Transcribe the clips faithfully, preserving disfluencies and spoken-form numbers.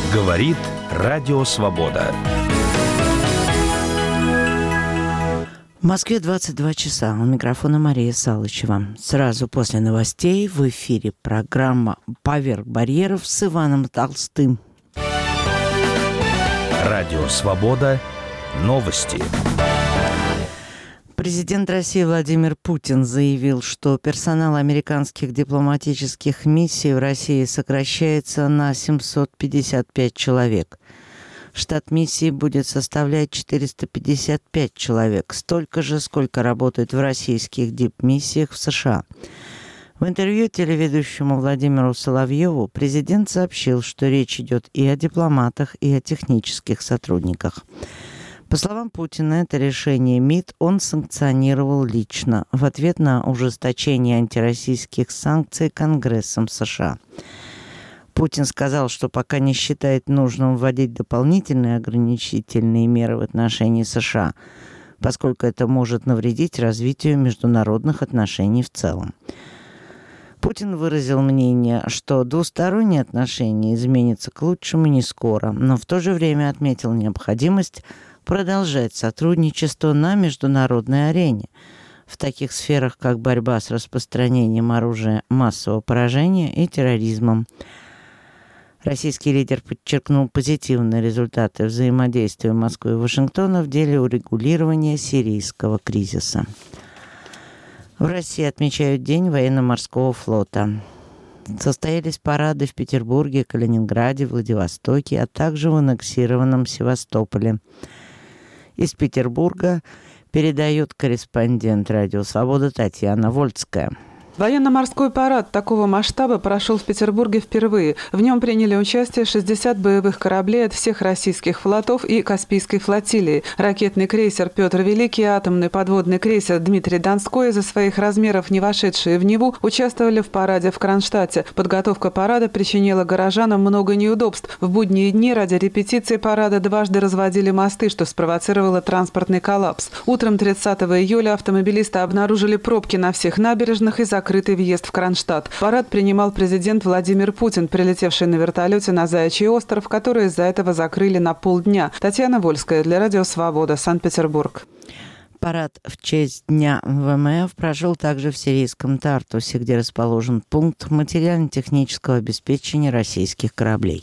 Говорит Радио Свобода. В Москве двадцать два часа. У микрофона Мария Салычева. Сразу после новостей в эфире программа «Поверх барьеров» с Иваном Толстым. Радио Свобода. Новости. Президент России Владимир Путин заявил, что персонал американских дипломатических миссий в России сокращается на семьсот пятьдесят пять человек. Штат миссии будет составлять четыреста пятьдесят пять человек, столько же, сколько работает в российских дипмиссиях в США. В интервью телеведущему Владимиру Соловьеву президент сообщил, что речь идет и о дипломатах, и о технических сотрудниках. По словам Путина, это решение МИД он санкционировал лично в ответ на ужесточение антироссийских санкций Конгрессом США. Путин сказал, что пока не считает нужным вводить дополнительные ограничительные меры в отношении США, поскольку это может навредить развитию международных отношений в целом. Путин выразил мнение, что двусторонние отношения изменятся к лучшему не скоро, но в то же время отметил необходимость продолжать сотрудничество на международной арене в таких сферах, как борьба с распространением оружия массового поражения и терроризмом. Российский лидер подчеркнул позитивные результаты взаимодействия Москвы и Вашингтона в деле урегулирования сирийского кризиса. В России отмечают День военно-морского флота. Состоялись парады в Петербурге, Калининграде, Владивостоке, а также в аннексированном Севастополе. Из Петербурга передает корреспондент «Радио Свобода» Татьяна Вольская. Военно-морской парад такого масштаба прошел в Петербурге впервые. В нем приняли участие шестьдесят боевых кораблей от всех российских флотов и Каспийской флотилии. Ракетный крейсер «Петр Великий» и атомный подводный крейсер «Дмитрий Донской», из-за своих размеров не вошедшие в Неву, участвовали в параде в Кронштадте. Подготовка парада причинила горожанам много неудобств. В будние дни ради репетиции парада дважды разводили мосты, что спровоцировало транспортный коллапс. Утром тридцатого июля автомобилисты обнаружили пробки на всех набережных и закрытые Закрытый въезд в Кронштадт. Парад принимал президент Владимир Путин, прилетевший на вертолете на Заячий остров, который из-за этого закрыли на полдня. Татьяна Вольская для Радио Свобода, Санкт-Петербург. Парад в честь Дня ВМФ прошел также в сирийском Тартусе, где расположен пункт материально-технического обеспечения российских кораблей.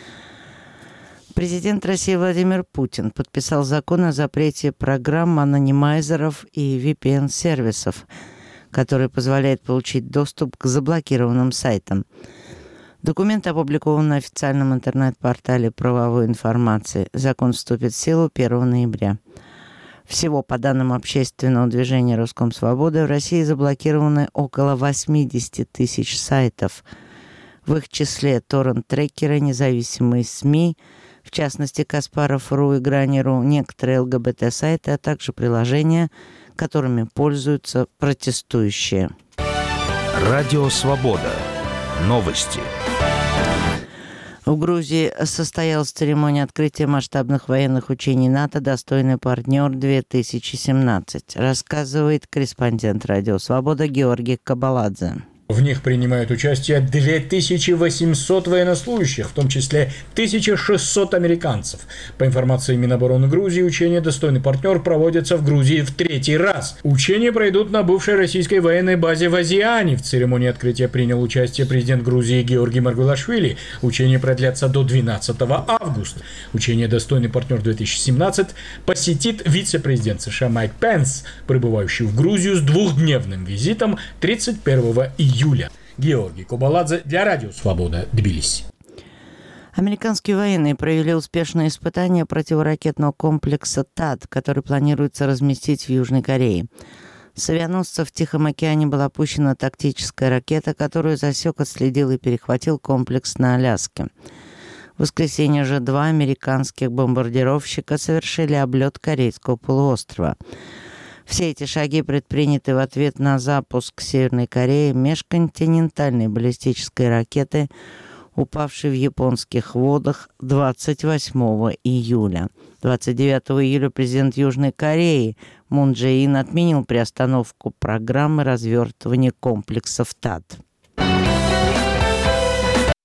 Президент России Владимир Путин подписал закон о запрете программ анонимайзеров и ви пи эн-сервисов, который позволяет получить доступ к заблокированным сайтам. Документ опубликован на официальном интернет-портале правовой информации. Закон вступит в силу первого ноября. Всего, по данным общественного движения «Роскомсвобода», в России заблокированы около восемьдесят тысяч сайтов. В их числе торрент-трекеры, независимые СМИ, в частности Каспаров.ру и Грани.ру, некоторые эл гэ бэ тэ-сайты, а также приложения, которыми пользуются протестующие. Радио Свобода. Новости. В Грузии состоялась церемония открытия масштабных военных учений НАТО «Достойный партнер-две тысячи семнадцать», рассказывает корреспондент Радио Свобода Георгий Кабаладзе. В них принимают участие две тысячи восемьсот военнослужащих, в том числе тысяча шестьсот американцев. По информации Минобороны Грузии, учения «Достойный партнер» проводятся в Грузии в третий раз. Учения пройдут на бывшей российской военной базе в Азиане. В церемонии открытия принял участие президент Грузии Георгий Маргвелашвили. Учения продлятся до двенадцатого августа. Учение «Достойный партнер-две тысячи семнадцать» посетит вице-президент США Майк Пенс, прибывающий в Грузию с двухдневным визитом тридцать первого июля. Июля. Георгий Кабаладзе для Радио Свобода, Тбилиси. Американские военные провели успешное испытание противоракетного комплекса ТАД, который планируется разместить в Южной Корее. С авианосца в Тихом океане была пущена тактическая ракета, которую засек, отследил и перехватил комплекс на Аляске. В воскресенье же два американских бомбардировщика совершили облет Корейского полуострова. Все эти шаги предприняты в ответ на запуск Северной Кореи межконтинентальной баллистической ракеты, упавшей в японских водах двадцать восьмого июля. двадцать девятого июля президент Южной Кореи Мун Чжэ Ин отменил приостановку программы развертывания комплексов ТАД.